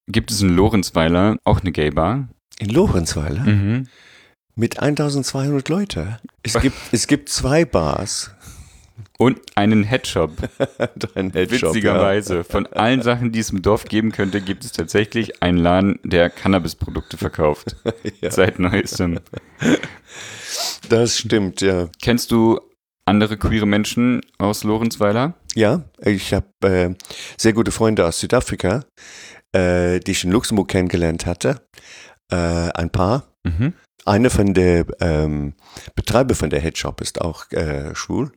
gibt es in Lorenzweiler auch eine Gay-Bar. In Lorenzweiler? Mhm. Mit 1200 Leute. Es gibt 2 Bars. Und einen Headshop. Ein Headshop, Witzigerweise. Von allen Sachen, die es im Dorf geben könnte, gibt es tatsächlich einen Laden, der Cannabis-Produkte verkauft. Ja. Seit neuestem. Das stimmt, ja. Kennst du andere queere Menschen aus Lorenzweiler? Ja, ich habe sehr gute Freunde aus Südafrika, die ich in Luxemburg kennengelernt hatte. Ein paar. Mhm. Einer von der Betreiber von der Headshop ist auch schwul.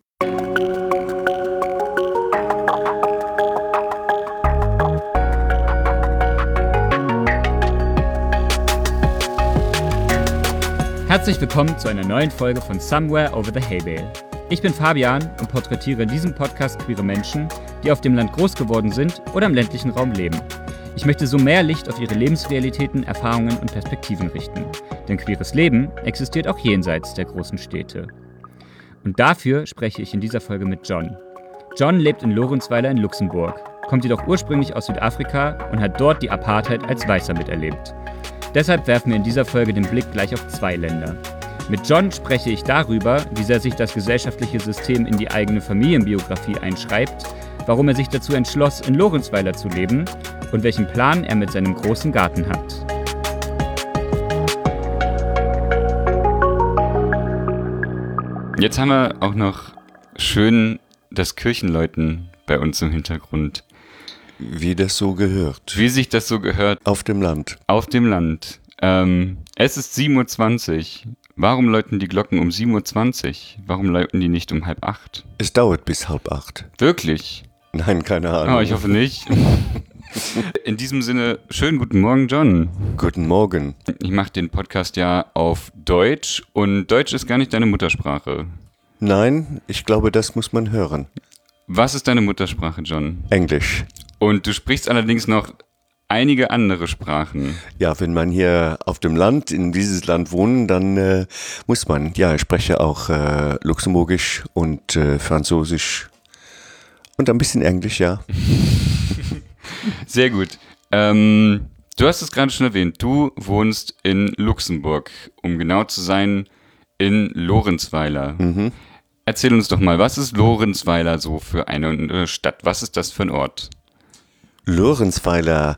Herzlich willkommen zu einer neuen Folge von Somewhere Over the Hay Bale. Ich bin Fabian und porträtiere in diesem Podcast queere Menschen, die auf dem Land groß geworden sind oder im ländlichen Raum leben. Ich möchte so mehr Licht auf ihre Lebensrealitäten, Erfahrungen und Perspektiven richten. Denn queeres Leben existiert auch jenseits der großen Städte. Und dafür spreche ich in dieser Folge mit John. John lebt in Lorenzweiler in Luxemburg, kommt jedoch ursprünglich aus Südafrika und hat dort die Apartheid als Weißer miterlebt. Deshalb werfen wir in dieser Folge den Blick gleich auf 2 Länder. Mit John spreche ich darüber, wie sehr sich das gesellschaftliche System in die eigene Familienbiografie einschreibt, warum er sich dazu entschloss, in Lorenzweiler zu leben und welchen Plan er mit seinem großen Garten hat. Jetzt haben wir auch noch schön das Kirchenläuten bei uns im Hintergrund. Wie das so gehört. Wie sich das so gehört. Auf dem Land. Auf dem Land. Es ist 7.20 Uhr. Warum läuten die Glocken um 7.20 Uhr? Warum läuten die nicht um 7:30? Es dauert bis 7:30. Wirklich? Nein, keine Ahnung. Oh, ich hoffe nicht. In diesem Sinne, schönen guten Morgen, John. Guten Morgen. Ich mache den Podcast ja auf Deutsch und Deutsch ist gar nicht deine Muttersprache. Nein, ich glaube, das muss man hören. Was ist deine Muttersprache, John? Englisch. Und du sprichst allerdings noch einige andere Sprachen. Ja, wenn man hier auf dem Land, in dieses Land wohnt, dann muss man. Ja, ich spreche auch Luxemburgisch und Französisch und ein bisschen Englisch, ja. Sehr gut. Du hast es gerade schon erwähnt, du wohnst in Luxemburg, um genau zu sein, in Lorenzweiler. Mhm. Erzähl uns doch mal, was ist Lorenzweiler so für eine Stadt? Was ist das für ein Ort? Lorenzweiler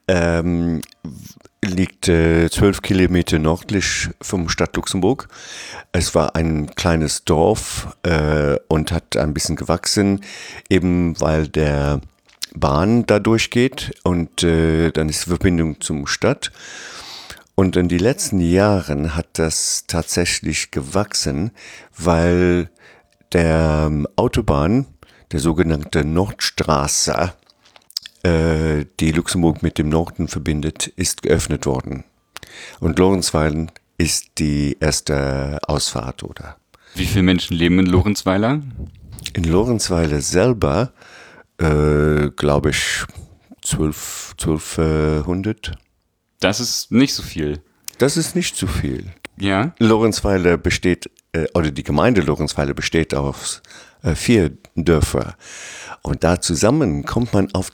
liegt 12 Kilometer nördlich vom Stadt Luxemburg. Es war ein kleines Dorf und hat ein bisschen gewachsen, eben weil der Bahn da durchgeht und dann ist die Verbindung zum Stadt. Und in den letzten Jahren hat das tatsächlich gewachsen, weil der Autobahn, der sogenannte Nordstraße, die Luxemburg mit dem Norden verbindet, ist geöffnet worden. Und Lorenzweiler ist die erste Ausfahrt, oder? Wie viele Menschen leben in Lorenzweiler? In Lorenzweiler selber, glaube ich, 1200. Das ist nicht so viel. Das ist nicht zu viel. Ja? Lorenzweiler besteht, oder die Gemeinde Lorenzweiler besteht aus 4 Dörfer. Und da zusammen kommt man auf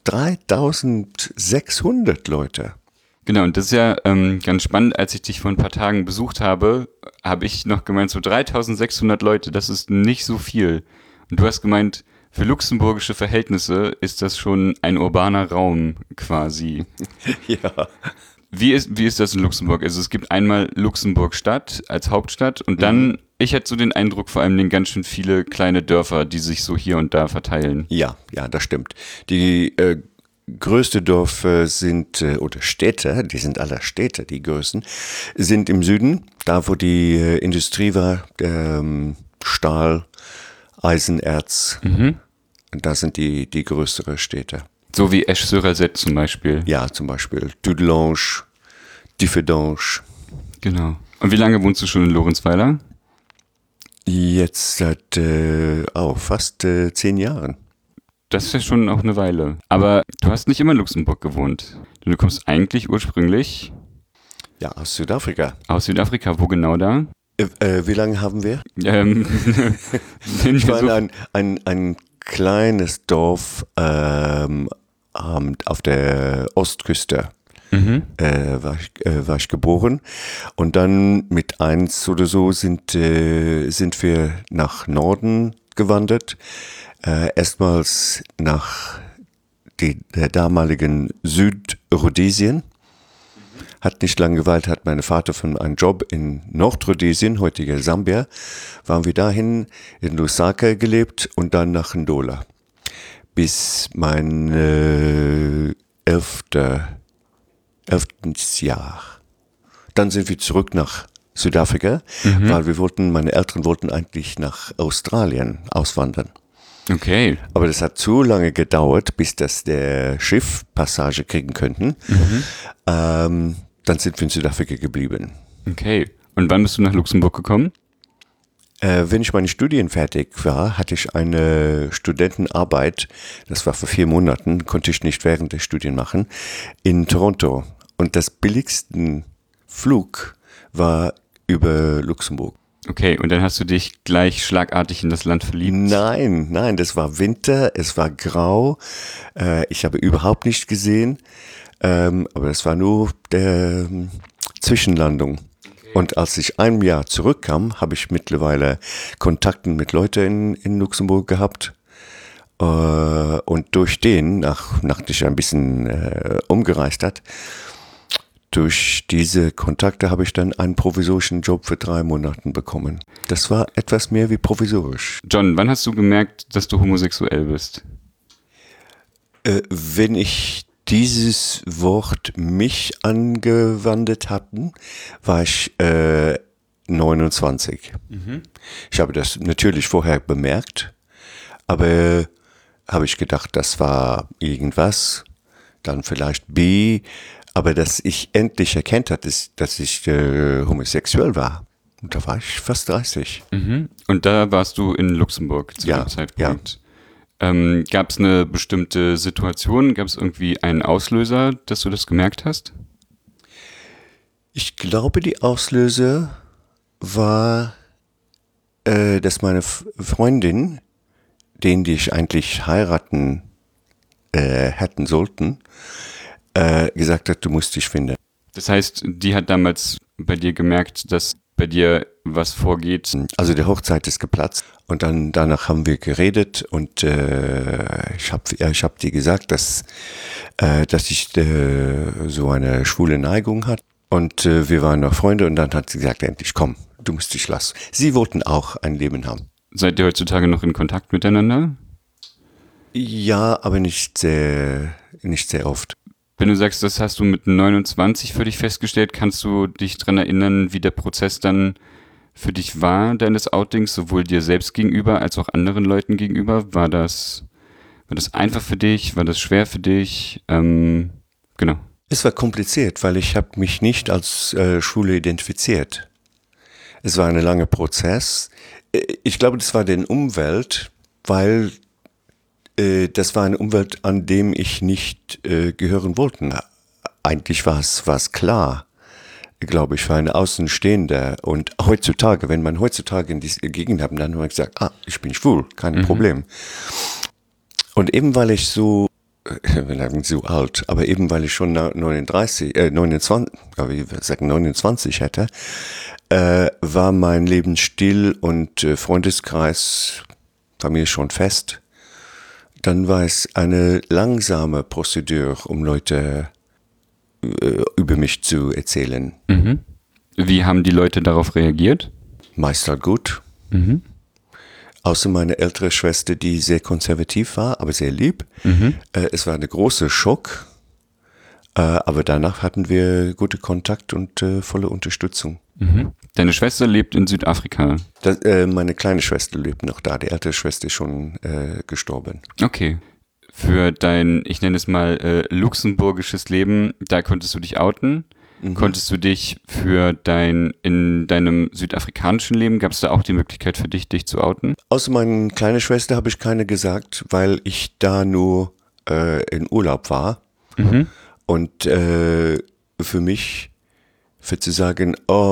3600 Leute. Genau, und das ist ja ganz spannend. Als ich dich vor ein paar Tagen besucht habe, habe ich noch gemeint, so 3600 Leute, das ist nicht so viel. Und du hast gemeint, für luxemburgische Verhältnisse ist das schon ein urbaner Raum quasi. Ja. Wie ist das in Luxemburg? Also es gibt einmal Luxemburg-Stadt als Hauptstadt und dann, ich hätte so den Eindruck, vor allem ganz schön viele kleine Dörfer, die sich so hier und da verteilen. Ja, das stimmt. Die größte Dörfer sind, oder Städte, die sind alle Städte, die größten, sind im Süden, da wo die Industrie war, Stahl, Eisenerz, und da sind die größeren Städte. So wie Esch-sur-Alzette zum Beispiel. Ja, zum Beispiel Dudelange, Differdange. Genau. Und wie lange wohnst du schon in Lorenzweiler? Jetzt seit fast 10 Jahren. Das ist ja schon auch eine Weile. Aber du hast nicht immer in Luxemburg gewohnt. Du kommst eigentlich ursprünglich... Ja, aus Südafrika. Aus Südafrika. Wo genau da? Wie lange haben wir? Ich meine, ein kleines Dorf auf der Ostküste. war ich geboren. Und dann mit 1 oder so sind wir nach Norden gewandert. Erstmals nach der damaligen Südrhodesien. Hat nicht lange geweilt, hat mein Vater von einem Job in Nordrhodesien, heutiger Sambia, waren wir dahin, in Lusaka gelebt und dann nach Ndola. Bis mein 11. Jahr. Dann sind wir zurück nach Südafrika, weil meine Eltern wollten eigentlich nach Australien auswandern. Okay. Aber das hat zu lange gedauert, bis das der Schiff Passage kriegen könnten. Dann sind wir in Südafrika geblieben. Okay. Und wann bist du nach Luxemburg gekommen? Wenn ich meine Studien fertig war, hatte ich eine Studentenarbeit, das war vor 4 Monaten, konnte ich nicht während der Studien machen, in Toronto. Und das billigste Flug war über Luxemburg. Okay, und dann hast du dich gleich schlagartig in das Land verliebt? Nein, das war Winter, es war grau, ich habe überhaupt nicht gesehen, aber das war nur der Zwischenlandung. Okay. Und als ich ein Jahr zurückkam, habe ich mittlerweile Kontakte mit Leuten in Luxemburg gehabt. Und durch den, nachdem ich ein bisschen umgereist hat, durch diese Kontakte habe ich dann einen provisorischen Job für 3 Monate bekommen. Das war etwas mehr wie provisorisch. John, wann hast du gemerkt, dass du homosexuell bist? Wenn ich dieses Wort mich angewandt hatten, war ich 29. Ich habe das natürlich vorher bemerkt, aber habe ich gedacht, das war irgendwas, dann vielleicht B, aber dass ich endlich erkannt habe, dass ich homosexuell war. Und da war ich fast 30. Und da warst du in Luxemburg zu dem Zeitpunkt. Gab es eine bestimmte Situation? Gab es irgendwie einen Auslöser, dass du das gemerkt hast? Ich glaube, die Auslöser war, dass meine Freundin, den die ich eigentlich heiraten hätten sollten, gesagt hat, du musst dich finden. Das heißt, die hat damals bei dir gemerkt, dass bei dir was vorgeht? Also die Hochzeit ist geplatzt und dann danach haben wir geredet und ich hab dir gesagt, dass ich so eine schwule Neigung hat und wir waren noch Freunde und dann hat sie gesagt, endlich komm, du musst dich lassen. Sie wollten auch ein Leben haben. Seid ihr heutzutage noch in Kontakt miteinander? Ja, aber nicht sehr oft. Wenn du sagst, das hast du mit 29 für dich festgestellt, kannst du dich daran erinnern, wie der Prozess dann für dich war, deines Outings, sowohl dir selbst gegenüber als auch anderen Leuten gegenüber? War das einfach für dich? War das schwer für dich? Genau. Es war kompliziert, weil ich habe mich nicht als Schwule identifiziert. Es war ein langer Prozess. Ich glaube, das war die Umwelt, weil das war eine Umwelt, an dem ich nicht gehören wollte. Eigentlich war es klar, glaube ich, für eine Außenstehende. Und heutzutage, wenn man heutzutage in diese Gegend hat, dann hat man gesagt, ich bin schwul, kein Problem. Und eben weil ich so alt, aber eben weil ich schon 29 hätte, war mein Leben still und Freundeskreis war mir schon fest. Dann war es eine langsame Prozedur, um Leute über mich zu erzählen. Wie haben die Leute darauf reagiert? Meist halt gut. Außer meine ältere Schwester, die sehr konservativ war, aber sehr lieb. Es war ein großer Schock, aber danach hatten wir guten Kontakt und volle Unterstützung. Deine Schwester lebt in Südafrika? Meine kleine Schwester lebt noch da, die ältere Schwester ist schon gestorben. Okay. Für dein, ich nenne es mal, luxemburgisches Leben, da konntest du dich outen? Konntest du dich in deinem südafrikanischen Leben, gab es da auch die Möglichkeit für dich zu outen? Außer meine kleine Schwester habe ich keine gesagt, weil ich da nur in Urlaub war. Und für mich, für zu sagen,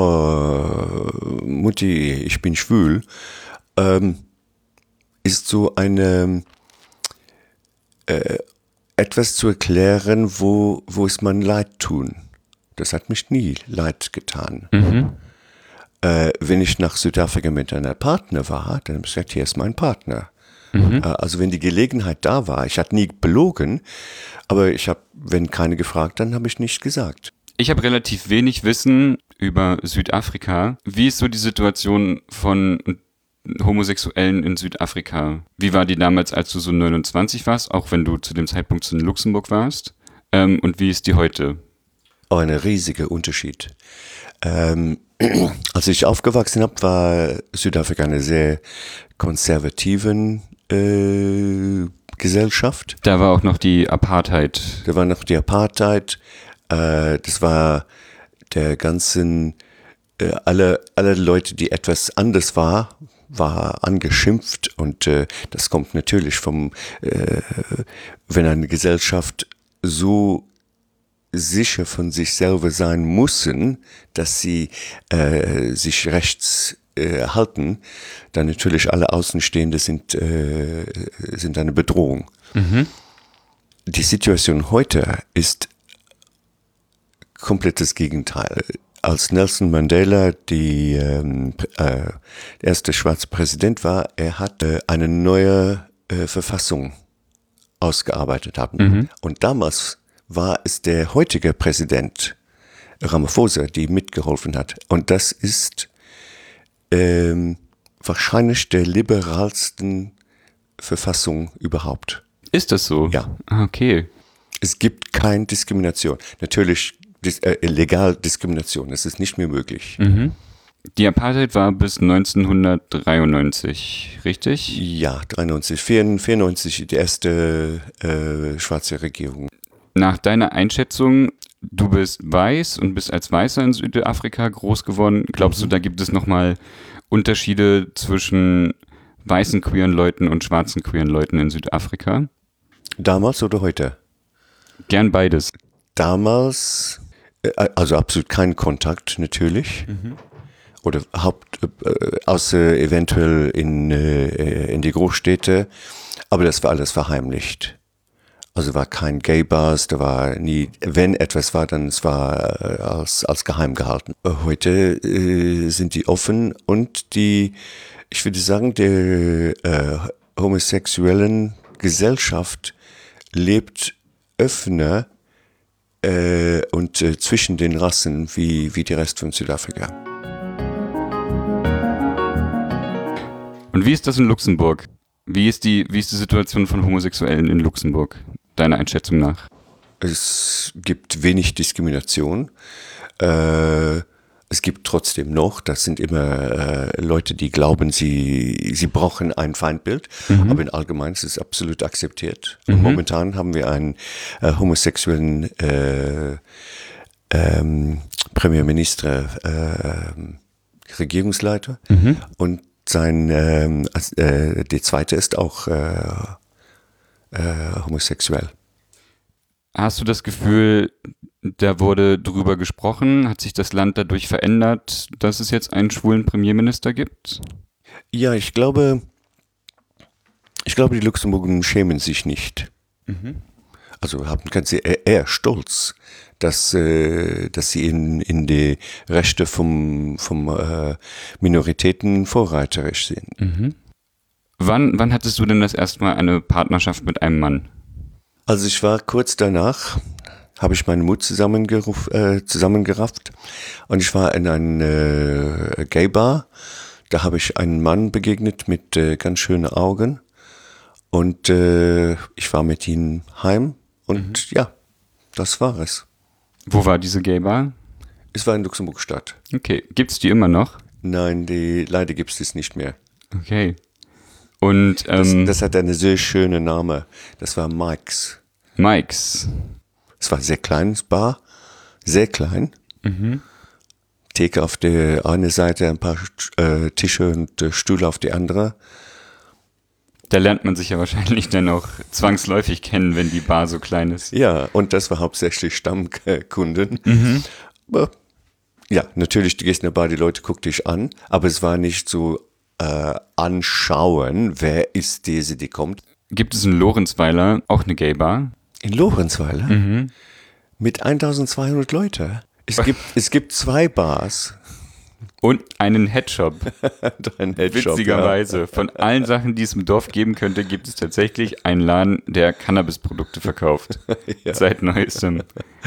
Mutti, ich bin schwul, ist so eine, etwas zu erklären, wo es man leid tun. Das hat mich nie leid getan. Wenn ich nach Südafrika mit einer Partner war, dann habe ich gesagt, hier ist mein Partner. Also wenn die Gelegenheit da war, ich hatte nie belogen, aber wenn keine gefragt, dann habe ich nicht gesagt. Ich habe relativ wenig Wissen über Südafrika. Wie ist so die Situation von Homosexuellen in Südafrika? Wie war die damals, als du so 29 warst, auch wenn du zu dem Zeitpunkt in Luxemburg warst? Und wie ist die heute? Oh, ein riesiger Unterschied. Als ich aufgewachsen habe, war Südafrika eine sehr konservative Gesellschaft. Da war auch noch die Apartheid. Da war noch die Apartheid. Das war der ganzen, alle Leute, die etwas anders war angeschimpft. Und das kommt natürlich wenn eine Gesellschaft so sicher von sich selber sein müssen, dass sie sich rechts halten, dann natürlich alle Außenstehende sind eine Bedrohung. Die Situation heute ist komplettes Gegenteil. Als Nelson Mandela der erste schwarze Präsident war, er hat eine neue Verfassung ausgearbeitet haben. Und damals war es der heutige Präsident Ramaphosa, die mitgeholfen hat. Und das ist wahrscheinlich der liberalsten Verfassung überhaupt. Ist das so? Ja. Okay. Es gibt keine Diskrimination. Natürlich legal Diskrimination, das ist nicht mehr möglich. Die Apartheid war bis 1993, richtig? Ja, 94 die erste schwarze Regierung. Nach deiner Einschätzung, du bist weiß und bist als Weißer in Südafrika groß geworden. Glaubst du, da gibt es nochmal Unterschiede zwischen weißen queeren Leuten und schwarzen queeren Leuten in Südafrika? Damals oder heute? Gern beides. Damals, also absolut kein Kontakt natürlich. Oder außer eventuell in die Großstädte. Aber das war alles verheimlicht. Also war kein Gay-Bars, da war nie, wenn etwas war, dann es war als geheim gehalten. Heute sind die offen und ich würde sagen, der homosexuellen Gesellschaft lebt offener und zwischen den Rassen wie die Rest von Südafrika. Und wie ist das in Luxemburg? Wie ist die Situation von Homosexuellen in Luxemburg, deiner Einschätzung nach? Es gibt wenig Diskrimination. Es gibt trotzdem noch, das sind immer Leute, die glauben, sie brauchen ein Feindbild, aber in allgemein ist es absolut akzeptiert. Und momentan haben wir einen homosexuellen Premierminister, Regierungsleiter und die zweite ist auch homosexuell. Hast du das Gefühl, da wurde drüber gesprochen? Hat sich das Land dadurch verändert, dass es jetzt einen schwulen Premierminister gibt? Ja, ich glaube, die Luxemburger schämen sich nicht. Also haben ganz eher stolz, dass sie in die Rechte vom Minoritäten vorreiterisch sind. Wann hattest du denn das erste Mal eine Partnerschaft mit einem Mann? Also ich war kurz danach, habe ich meinen Mut zusammengerafft und ich war in einer Gay-Bar. Da habe ich einen Mann begegnet mit ganz schönen Augen und ich war mit ihm heim und ja, das war es. Wo war diese Gay-Bar? Es war in Luxemburg-Stadt. Okay, gibt's die immer noch? Nein, leider gibt es das nicht mehr. Okay. Und das hat einen sehr schönen Namen. Das war Mike's. Mike's. Es war ein sehr kleines Bar, sehr klein. Theke auf der einen Seite, ein paar Tische und Stühle auf die andere. Da lernt man sich ja wahrscheinlich dann auch zwangsläufig kennen, wenn die Bar so klein ist. Ja, und das war hauptsächlich Stammkunden. Aber ja, natürlich, du gehst in eine Bar, die Leute gucken dich an, aber es war nicht so anschauen, wer ist diese, die kommt. Gibt es in Lorenzweiler auch eine Gay-Bar? In Lorenzweiler? Mhm. Mit 1200 Leuten? Es gibt 2 Bars. Und einen Headshop. Ein Headshop, Witzigerweise. Von allen Sachen, die es im Dorf geben könnte, gibt es tatsächlich einen Laden, der Cannabisprodukte verkauft. Ja. Seit neuestem.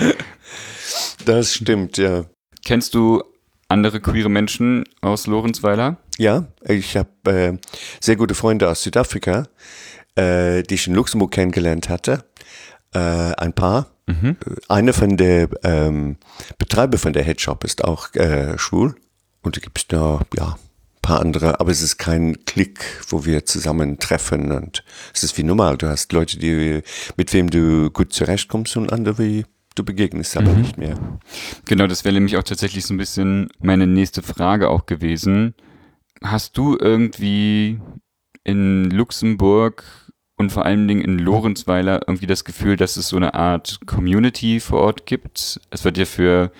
Das stimmt, ja. Kennst du andere queere Menschen aus Lorenzweiler? Ja, ich habe sehr gute Freunde aus Südafrika, die ich in Luxemburg kennengelernt hatte. Ein paar. Einer von der Betreiber von der Headshop ist auch schwul. Und da gibt es noch ein paar andere, aber es ist kein Klick, wo wir zusammen treffen. Und es ist wie normal. Du hast Leute, mit wem du gut zurechtkommst und andere, wie du begegnest, aber nicht mehr. Genau, das wäre nämlich auch tatsächlich so ein bisschen meine nächste Frage auch gewesen. Hast du irgendwie in Luxemburg und vor allen Dingen in Lorenzweiler irgendwie das Gefühl, dass es so eine Art Community vor Ort gibt? Es wird ja für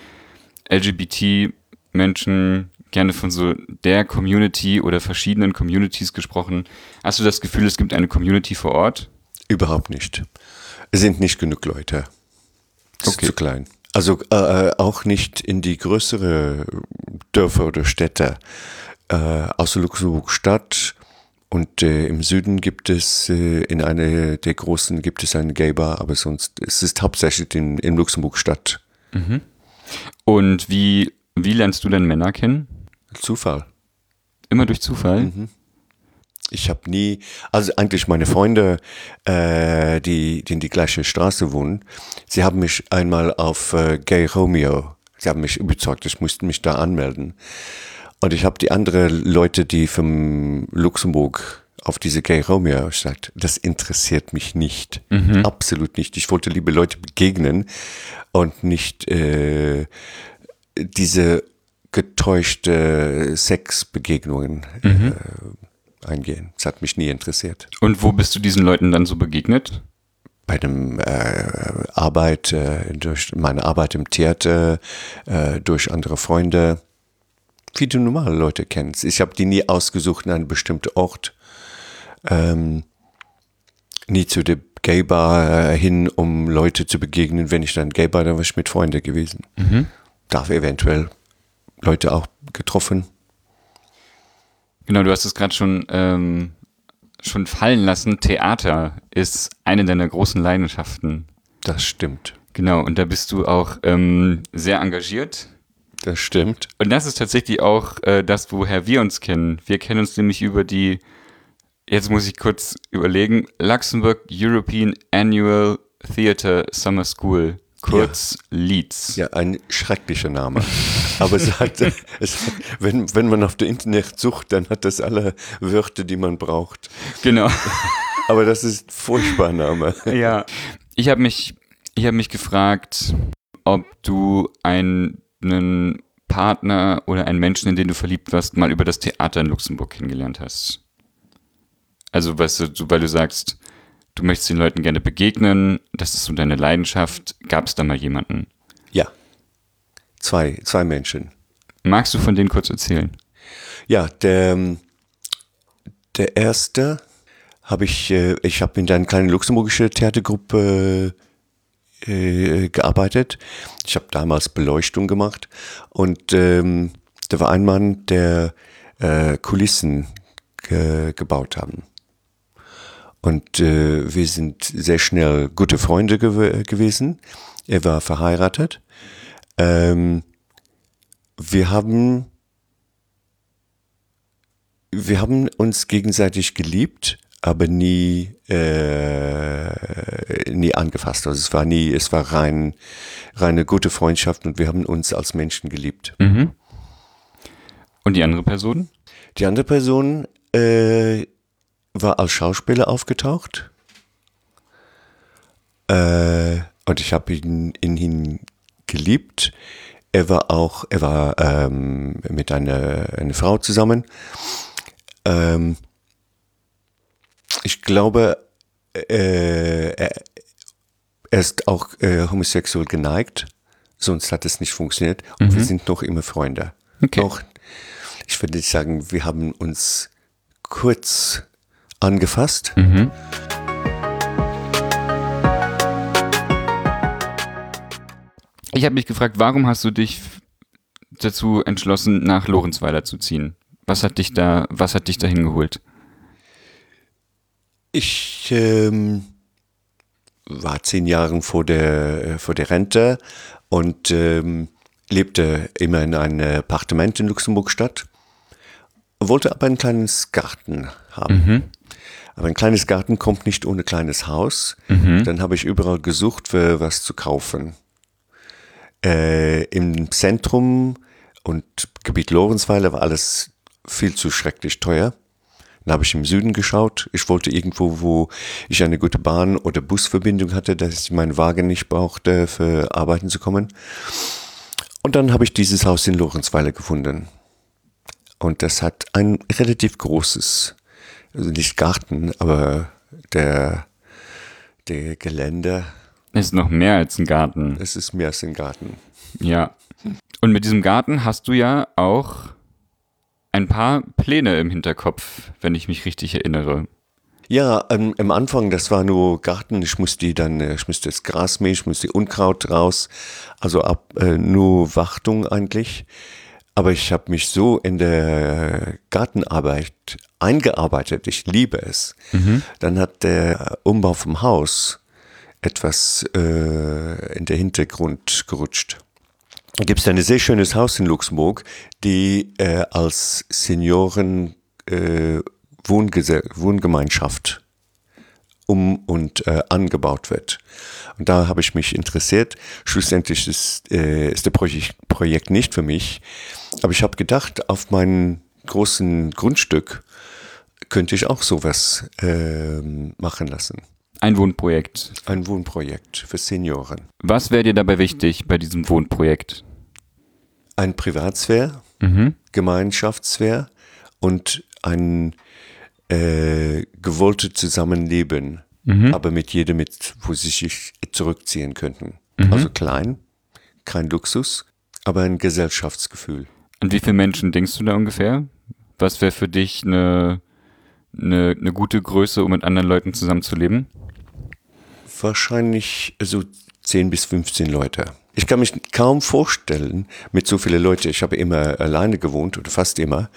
LGBT-Menschen gerne von so der Community oder verschiedenen Communities gesprochen. Hast du das Gefühl, es gibt eine Community vor Ort? Überhaupt nicht. Es sind nicht genug Leute. Es ist Okay. zu klein. Also auch nicht in die größere Dörfer oder Städte. Außer Luxemburg Stadt und im Süden gibt es, in einer der großen gibt es eine Gay-Bar, aber sonst, es ist hauptsächlich in Luxemburg Stadt. Und wie lernst du denn Männer kennen? Zufall. Immer durch Zufall? Ich habe nie, also eigentlich meine Freunde, die in die gleiche Straße wohnen, sie haben mich einmal auf Gay Romeo, sie haben mich überzeugt, ich musste mich da anmelden. Und ich habe die anderen Leute, die vom Luxemburg auf diese Gay Romeo gesagt, das interessiert mich nicht. Absolut nicht. Ich wollte liebe Leute begegnen und nicht diese getäuschte Sexbegegnungen eingehen. Das hat mich nie interessiert. Und wo bist du diesen Leuten dann so begegnet? Bei dem Arbeit, durch meine Arbeit im Theater, durch andere Freunde, wie du normale Leute kennst. Ich habe die nie ausgesucht in einen bestimmten Ort, nie zu der Gay-Bar hin, um Leute zu begegnen. Wenn ich dann Gay-Bar, dann war ich mit Freunden gewesen. Darf eventuell Leute auch getroffen. Genau, du hast es gerade schon fallen lassen. Theater ist eine deiner großen Leidenschaften. Das stimmt. Genau, und da bist du auch sehr engagiert. Das stimmt. Und das ist tatsächlich auch das, woher wir uns kennen. Wir kennen uns nämlich über die, jetzt muss ich kurz überlegen, Luxembourg European Annual Theatre Summer School, kurz LEADS. Ja, ein schrecklicher Name. Aber wenn man auf der Internet sucht, dann hat das alle Wörter, die man braucht. Genau. Aber das ist ein furchtbarer Name. Ja. Ich habe mich gefragt, ob du einen Partner oder einen Menschen, in den du verliebt warst, mal über das Theater in Luxemburg kennengelernt hast. Also, weißt du, weil du sagst, du möchtest den Leuten gerne begegnen, das ist so deine Leidenschaft. Gab es da mal jemanden? Ja. Zwei Menschen. Magst du von denen kurz erzählen? Ja, der erste habe ich habe in einer kleinen luxemburgische Theatergruppe gearbeitet. Ich habe damals Beleuchtung gemacht und da war ein Mann, der Kulissen gebaut haben. Und wir sind sehr schnell gute Freunde gewesen. Er war verheiratet. Wir haben uns gegenseitig geliebt, aber nie angefasst. Also es war reine gute Freundschaft und wir haben uns als Menschen geliebt. Mhm. Und die andere Person? Die andere Person war als Schauspieler aufgetaucht und ich habe ihn geliebt. Er war mit einer Frau zusammen. Ich glaube, er ist auch homosexuell geneigt, sonst hat es nicht funktioniert. Und wir sind noch immer Freunde. Okay. Ich würde nicht sagen, wir haben uns kurz angefasst. Ich habe mich gefragt, warum hast du dich dazu entschlossen, nach Lorenzweiler zu ziehen? Was hat dich dahin geholt? Ich war 10 Jahre vor der Rente und lebte immer in einem Appartement in Luxemburg-Stadt, wollte aber ein kleines Garten haben. Aber ein kleines Garten kommt nicht ohne kleines Haus. Dann habe ich überall gesucht, für was zu kaufen. Im Zentrum und Gebiet Lorenzweiler war alles viel zu schrecklich teuer. Dann habe ich im Süden geschaut. Ich wollte irgendwo, wo ich eine gute Bahn- oder Busverbindung hatte, dass ich meinen Wagen nicht brauchte, für arbeiten zu kommen. Und dann habe ich dieses Haus in Lorenzweiler gefunden. Und das hat ein relativ großes, also nicht Garten, aber der Gelände. Ist noch mehr als ein Garten. Es ist mehr als ein Garten. Ja. Und mit diesem Garten hast du ja auch ein paar Pläne im Hinterkopf, wenn ich mich richtig erinnere. Ja, am Anfang, das war nur Garten. Ich musste das Gras mähen, ich musste Unkraut raus. Also nur Wartung eigentlich. Aber ich habe mich so in der Gartenarbeit eingearbeitet. Ich liebe es. Dann hat der Umbau vom Haus etwas in den Hintergrund gerutscht. Da gibt es ein sehr schönes Haus in Luxemburg, die als Senioren Wohngemeinschaft und angebaut wird. Und da habe ich mich interessiert. Schlussendlich ist das Projekt nicht für mich. Aber ich habe gedacht, auf meinem großen Grundstück könnte ich auch sowas machen lassen. Ein Wohnprojekt. Ein Wohnprojekt für Senioren. Was wäre dir dabei wichtig bei diesem Wohnprojekt? Ein Privatsphäre, Gemeinschaftssphäre und ein gewolltes Zusammenleben, aber mit jedem, wo sie sich zurückziehen könnten. Also klein, kein Luxus, aber ein Gesellschaftsgefühl. Und wie viele Menschen denkst du da ungefähr? Was wäre für dich eine gute Größe, um mit anderen Leuten zusammenzuleben? Wahrscheinlich so 10 bis 15 Leute. Ich kann mich kaum vorstellen, mit so vielen Leuten, ich habe immer alleine gewohnt oder fast immer,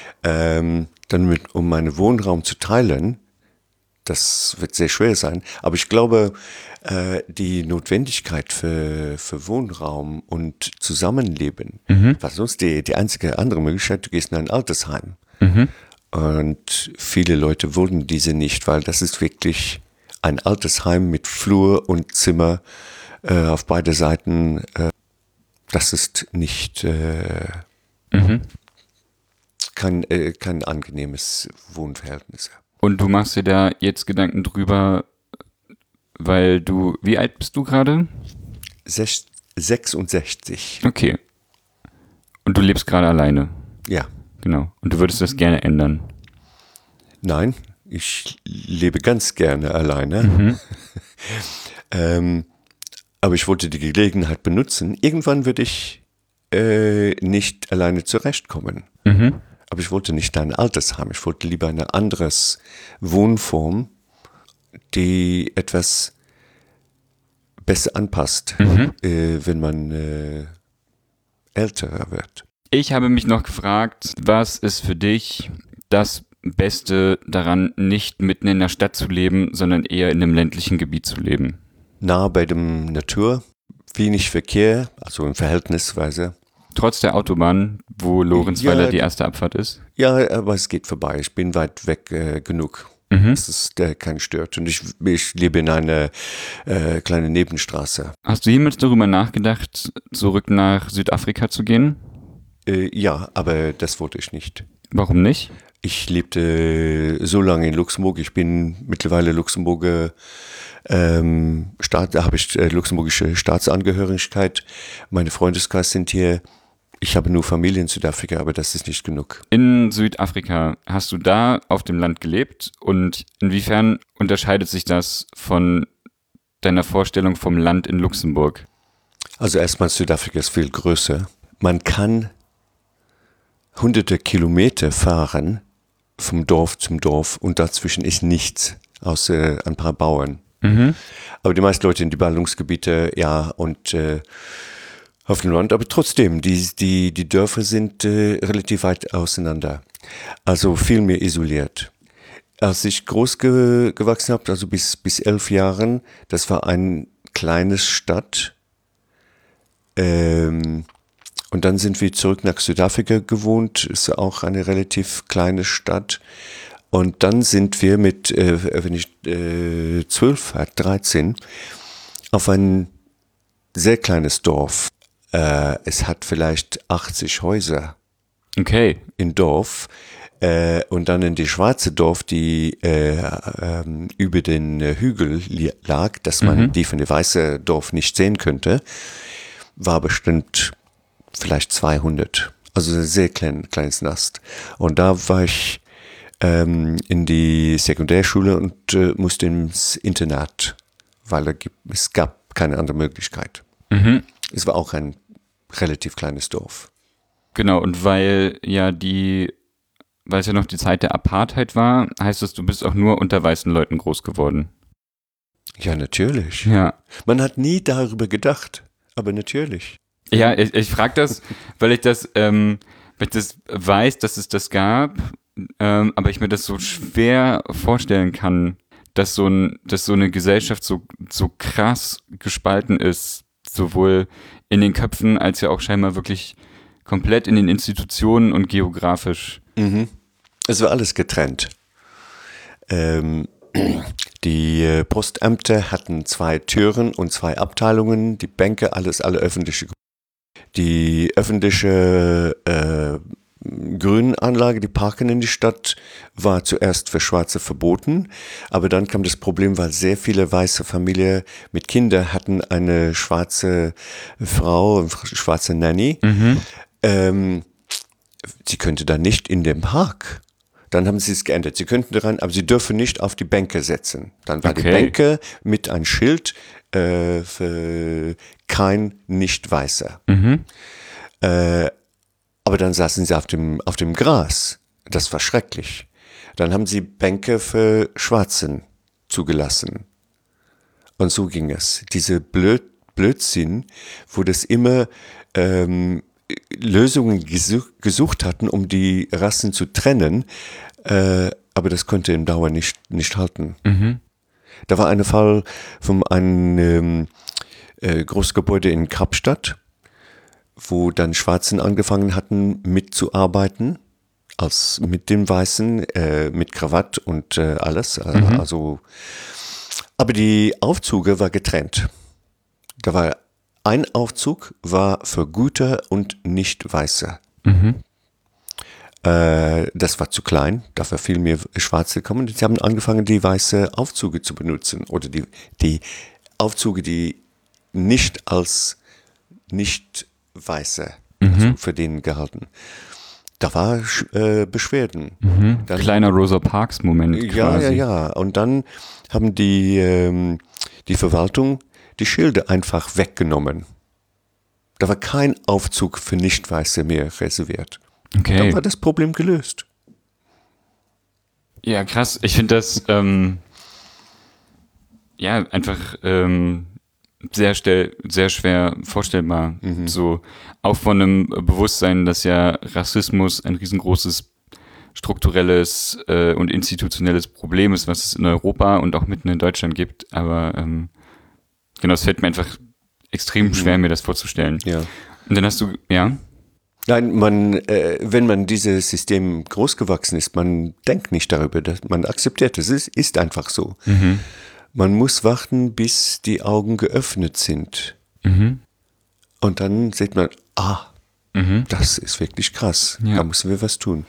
um meinen Wohnraum zu teilen, das wird sehr schwer sein. Aber ich glaube, die Notwendigkeit für Wohnraum und Zusammenleben war sonst die einzige andere Möglichkeit, du gehst in ein Altersheim. Und viele Leute wollen diese nicht, weil das ist wirklich ein Altersheim mit Flur und Zimmer auf beide Seiten. Das ist nicht kein angenehmes Wohnverhältnis. Und du machst dir da jetzt Gedanken drüber, weil wie alt bist du gerade? 66. Okay. Und du lebst gerade alleine? Ja. Genau. Und du würdest das gerne ändern? Nein, ich lebe ganz gerne alleine. Aber ich wollte die Gelegenheit benutzen. Irgendwann würde ich nicht alleine zurechtkommen. Aber ich wollte nicht ein Altersheim. Ich wollte lieber eine andere Wohnform, die etwas besser anpasst, wenn man älter wird. Ich habe mich noch gefragt, was ist für dich das Beste daran, nicht mitten in der Stadt zu leben, sondern eher in einem ländlichen Gebiet zu leben? Nah bei der Natur, wenig Verkehr, also in Verhältnisweise. Trotz der Autobahn, wo Lorenzweiler die erste Abfahrt ist? Ja, aber es geht vorbei. Ich bin weit weg genug. Das ist kein Stört. Und ich lebe in einer kleinen Nebenstraße. Hast du jemals darüber nachgedacht, zurück nach Südafrika zu gehen? Ja, aber das wollte ich nicht. Warum nicht? Ich lebte so lange in Luxemburg. Ich bin mittlerweile Luxemburger da habe ich luxemburgische Staatsangehörigkeit. Meine Freundeskreis sind hier. Ich habe nur Familie in Südafrika, aber das ist nicht genug. In Südafrika, hast du da auf dem Land gelebt und inwiefern unterscheidet sich das von deiner Vorstellung vom Land in Luxemburg? Also erstmal, Südafrika ist viel größer. Man kann hunderte Kilometer fahren vom Dorf zum Dorf und dazwischen ist nichts, außer ein paar Bauern. Aber die meisten Leute in die Ballungsgebiete, ja, und auf dem Land, aber trotzdem, die Dörfer sind relativ weit auseinander. Also viel mehr isoliert. Als ich groß gewachsen habe, also bis 11 Jahren, das war eine kleine Stadt. Und dann sind wir zurück nach Südafrika gewohnt, ist auch eine relativ kleine Stadt. Und dann sind wir mit, wenn ich 12 war, 13, auf ein sehr kleines Dorf. Es hat vielleicht 80 Häuser Okay. im Dorf. Und dann in die schwarze Dorf, die über den Hügel lag, dass man die von dem weißen Dorf nicht sehen könnte, war bestimmt vielleicht 200. Also ein sehr kleines Nest. Und da war ich in die Sekundärschule und musste ins Internat, weil es gab keine andere Möglichkeit. Es war auch ein relativ kleines Dorf. Genau, und weil es ja noch die Zeit der Apartheid war, heißt das, du bist auch nur unter weißen Leuten groß geworden. Ja, natürlich. Ja. Man hat nie darüber gedacht, aber natürlich. Ja, ich frage das, weil ich das weiß, dass es das gab, aber ich mir das so schwer vorstellen kann, dass so eine Gesellschaft so krass gespalten ist, sowohl in den Köpfen als ja auch scheinbar wirklich komplett in den Institutionen und geografisch. Es war alles getrennt. Die Postämter hatten 2 Türen und 2 Abteilungen, die Bänke, alle öffentliche. Die öffentliche Grünanlage, die Parken in die Stadt, war zuerst für Schwarze verboten, aber dann kam das Problem, weil sehr viele weiße Familien mit Kindern hatten eine schwarze Frau, eine schwarze Nanny. Sie könnte dann nicht in den Park. Dann haben sie es geändert. Sie könnten daran, aber sie dürfen nicht auf die Bänke setzen. Dann war die Bänke mit einem Schild für kein Nicht-Weißer. Aber dann saßen sie auf dem Gras. Das war schrecklich. Dann haben sie Bänke für Schwarzen zugelassen. Und so ging es. Diese Blödsinn, wo das immer Lösungen gesucht hatten, um die Rassen zu trennen, aber das konnte im Dauer nicht halten. Da war ein Fall von einem Großgebäude in Kapstadt, wo dann Schwarzen angefangen hatten mitzuarbeiten, als mit den Weißen, mit Krawatt und alles. Also, aber die Aufzüge war getrennt. Da war ein Aufzug war für Güter und Nicht-Weiße. Das war zu klein, dafür viel mehr Schwarze gekommen. Sie haben angefangen, die weiße Aufzüge zu benutzen oder die Aufzüge, die nicht als Nicht-Weiße für den gehalten. Da war Beschwerden. Dann, kleiner Rosa Parks-Moment quasi. Ja. Und dann haben die Verwaltung die Schilder einfach weggenommen. Da war kein Aufzug für Nicht-Weiße mehr reserviert. Okay. Dann war das Problem gelöst. Ja, krass. Ich finde das einfach sehr schwer vorstellbar. So auch von einem Bewusstsein, dass ja Rassismus ein riesengroßes strukturelles und institutionelles Problem ist, was es in Europa und auch mitten in Deutschland gibt. Aber genau, es fällt mir einfach extrem schwer, mir das vorzustellen. Ja. Und dann hast du, ja? Nein, wenn man dieses System großgewachsen ist, man denkt nicht darüber, man akzeptiert es, ist einfach so. Man muss warten, bis die Augen geöffnet sind. Und dann sieht man, das ist wirklich krass, da müssen wir was tun.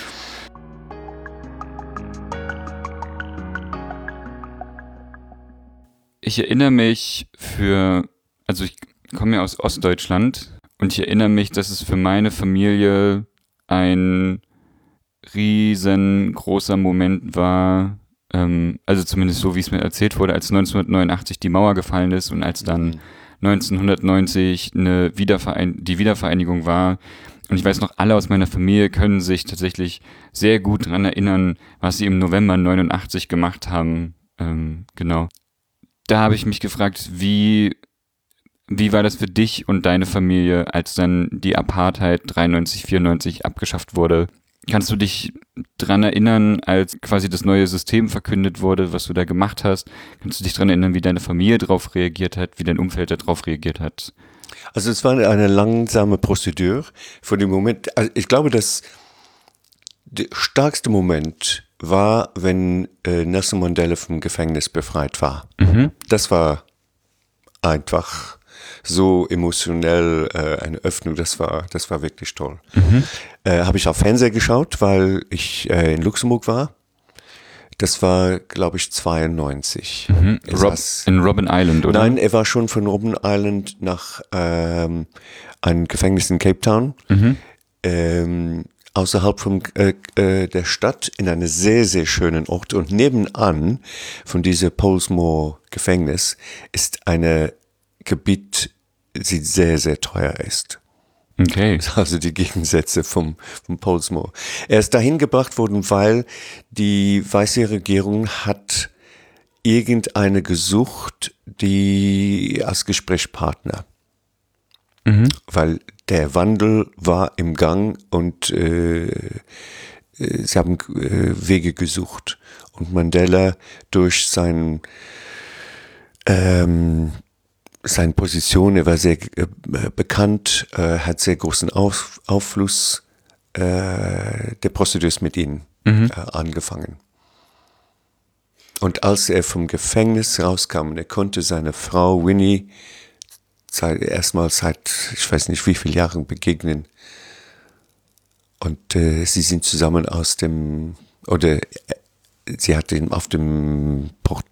Ich erinnere mich also ich komme ja aus Ostdeutschland und ich erinnere mich, dass es für meine Familie ein riesengroßer Moment war, also zumindest so, wie es mir erzählt wurde, als 1989 die Mauer gefallen ist und als dann 1990 die Wiedervereinigung war. Und ich weiß noch, alle aus meiner Familie können sich tatsächlich sehr gut daran erinnern, was sie im November 89 gemacht haben. Genau. Da habe ich mich gefragt, wie Wie war das für dich und deine Familie, als dann die Apartheid 93, 94 abgeschafft wurde? Kannst du dich dran erinnern, als quasi das neue System verkündet wurde, was du da gemacht hast? Kannst du dich dran erinnern, wie deine Familie darauf reagiert hat, wie dein Umfeld darauf reagiert hat? Also es war eine langsame Prozedur von dem Moment. Also ich glaube, dass der stärkste Moment war, wenn Nelson Mandela vom Gefängnis befreit war. Das war einfach so emotionell eine Öffnung. Das war wirklich toll. Habe ich auf Fernseher geschaut, weil ich in Luxemburg war. Das war, glaube ich, 92. In Robben Island, oder? Nein, er war schon von Robben Island nach einem Gefängnis in Cape Town. Außerhalb von der Stadt in einem sehr, sehr schönen Ort. Und nebenan von diesem Pollsmoor Gefängnis ist ein Gebiet, das sehr, sehr teuer ist. Okay. Also die Gegensätze vom Pollsmoor. Er ist dahin gebracht worden, weil die weiße Regierung hat irgendeine gesucht, die als Gesprächspartner. Weil der Wandel war im Gang und sie haben Wege gesucht. Und Mandela durch seine Position, er war sehr bekannt, hat sehr großen Aufschluss der Prozedur mit ihm angefangen. Und als er vom Gefängnis rauskam, er konnte seine Frau Winnie erstmal seit, ich weiß nicht wie vielen Jahren begegnen. Und sie sind zusammen sie hat ihm auf dem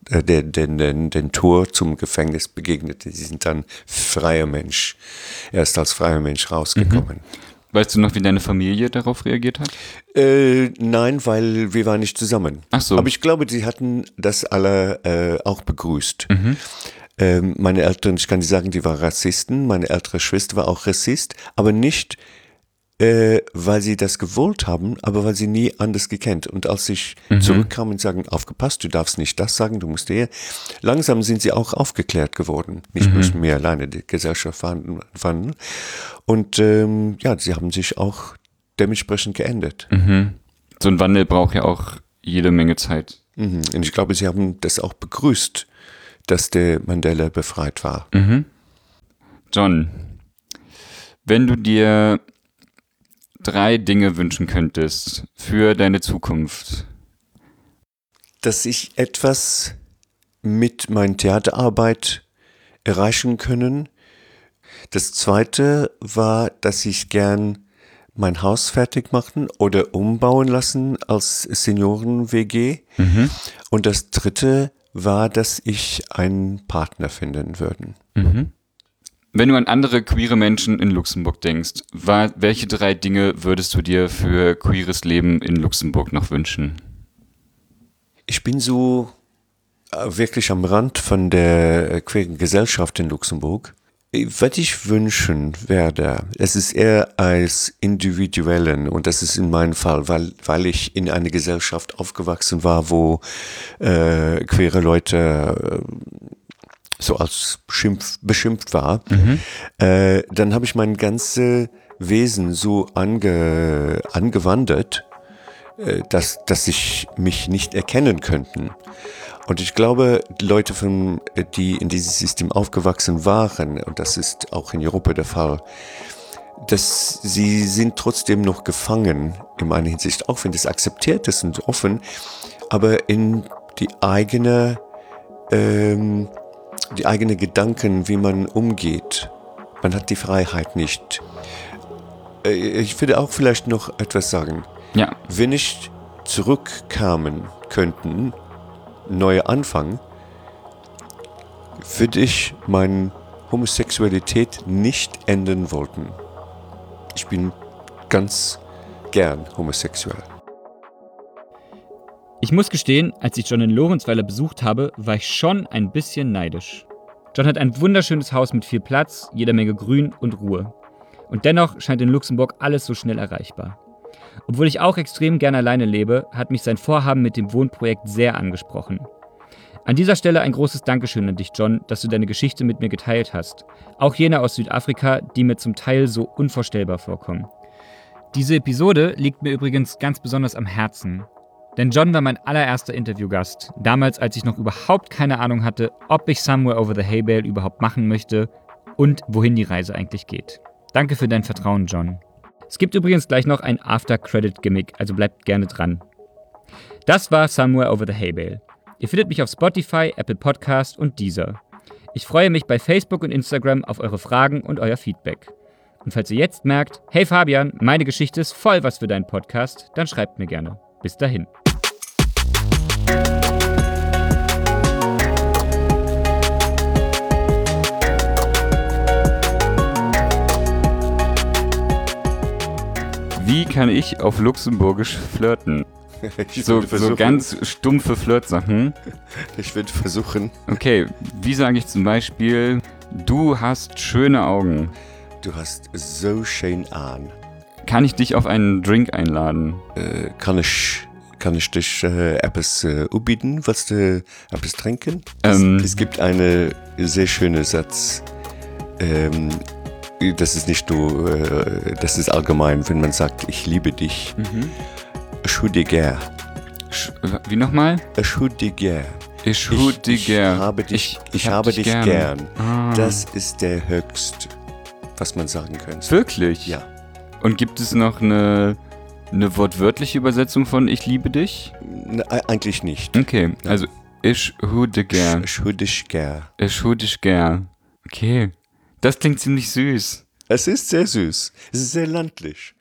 den Tor zum Gefängnis begegnet. Sie sind dann freier Mensch. Er ist als freier Mensch rausgekommen. Weißt du noch, wie deine Familie darauf reagiert hat? Nein, weil wir waren nicht zusammen. Ach so. Aber ich glaube, sie hatten das alle auch begrüßt. Meine Eltern, ich kann dir sagen, die waren Rassisten. Meine ältere Schwester war auch Rassist, aber nicht weil sie das gewollt haben, aber weil sie nie anders gekannt. Und als ich zurückkam und sagen, aufgepasst, du darfst nicht das sagen, du musst langsam sind sie auch aufgeklärt geworden. Nicht müssen wir alleine die Gesellschaft wandeln. Und sie haben sich auch dementsprechend geändert. So ein Wandel braucht ja auch jede Menge Zeit. Und ich glaube, sie haben das auch begrüßt, dass der Mandela befreit war. John, wenn du dir 3 Dinge wünschen könntest für deine Zukunft? Dass ich etwas mit meiner Theaterarbeit erreichen können. Das zweite war, dass ich gern mein Haus fertig machen oder umbauen lassen als Senioren-WG. Und das dritte war, dass ich einen Partner finden würde. Wenn du an andere queere Menschen in Luxemburg denkst, welche 3 Dinge würdest du dir für queeres Leben in Luxemburg noch wünschen? Ich bin so wirklich am Rand von der queeren Gesellschaft in Luxemburg. Was ich wünschen werde, es ist eher als Individuellen, und das ist in meinem Fall, weil ich in einer Gesellschaft aufgewachsen war, wo queere Leute so als beschimpft war, dann habe ich mein ganzes Wesen so angewandert, dass ich mich nicht erkennen könnten. Und ich glaube, die Leute, die in dieses System aufgewachsen waren, und das ist auch in Europa der Fall, dass sie sind trotzdem noch gefangen in meiner Hinsicht, auch wenn das akzeptiert ist und offen, aber in die eigene Gedanken, wie man umgeht. Man hat die Freiheit nicht. Ich würde auch vielleicht noch etwas sagen. Ja. Wenn ich zurückkamen könnten, neuer Anfang, würde ich meine Homosexualität nicht ändern wollen. Ich bin ganz gern homosexuell. Ich muss gestehen, als ich John in Lorenzweiler besucht habe, war ich schon ein bisschen neidisch. John hat ein wunderschönes Haus mit viel Platz, jeder Menge Grün und Ruhe. Und dennoch scheint in Luxemburg alles so schnell erreichbar. Obwohl ich auch extrem gern alleine lebe, hat mich sein Vorhaben mit dem Wohnprojekt sehr angesprochen. An dieser Stelle ein großes Dankeschön an dich, John, dass du deine Geschichte mit mir geteilt hast. Auch jene aus Südafrika, die mir zum Teil so unvorstellbar vorkommen. Diese Episode liegt mir übrigens ganz besonders am Herzen. Denn John war mein allererster Interviewgast, damals als ich noch überhaupt keine Ahnung hatte, ob ich Somewhere Over the Hay Bale überhaupt machen möchte und wohin die Reise eigentlich geht. Danke für dein Vertrauen, John. Es gibt übrigens gleich noch ein After-Credit-Gimmick, also bleibt gerne dran. Das war Somewhere Over the Hay Bale. Ihr findet mich auf Spotify, Apple Podcast und Deezer. Ich freue mich bei Facebook und Instagram auf eure Fragen und euer Feedback. Und falls ihr jetzt merkt, hey Fabian, meine Geschichte ist voll was für deinen Podcast, dann schreibt mir gerne. Bis dahin. Wie kann ich auf Luxemburgisch flirten? So ganz stumpfe Flirtsachen. Ich würde versuchen. Okay, wie sage ich zum Beispiel, du hast schöne Augen. Du hast so schön an. Kann ich dich auf einen Drink einladen? Kann ich dich etwas anbieten? Willst du etwas trinken? Es gibt einen sehr schönen Satz. Das ist nicht nur, das ist allgemein, wenn man sagt, ich liebe dich. Ich hab dich gern. Wie nochmal? Ich hab dich gern. Ich hab dich gern. Ich habe dich gern. Das ist der höchste, was man sagen könnte. Wirklich? Ja. Und gibt es noch eine wortwörtliche Übersetzung von ich liebe dich? Eigentlich nicht. Okay, also ich hab dich gern. Ich hab dich gern. Ich hab dich gern. Okay. Das klingt ziemlich süß. Es ist sehr süß. Es ist sehr landlich.